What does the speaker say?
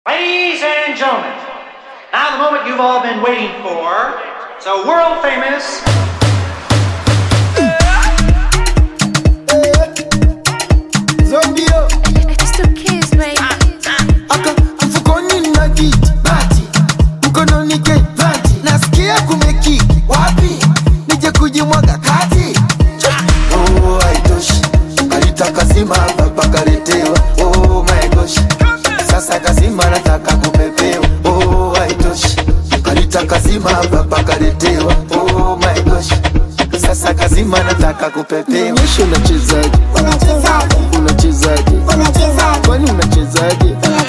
Ladies and gentlemen, now the moment you've all been waiting for. So world famous. Zombio. It's the kids, baby. Aka mfukoni na kiti bati, mkononi kebati, nasikia kumeki wapi, nije kujimwaga kati. Oh haitoshi, alitaka sima baba kaletewa. Oh my gosh, sasa kasima nataka kupepewa. Oh haitoshi, alitaka sima baba kaletewa. Oh my gosh, sasa kasima nataka kupepewa. Nyesho unachezaje? Unachezaje? Kwani unachezaje?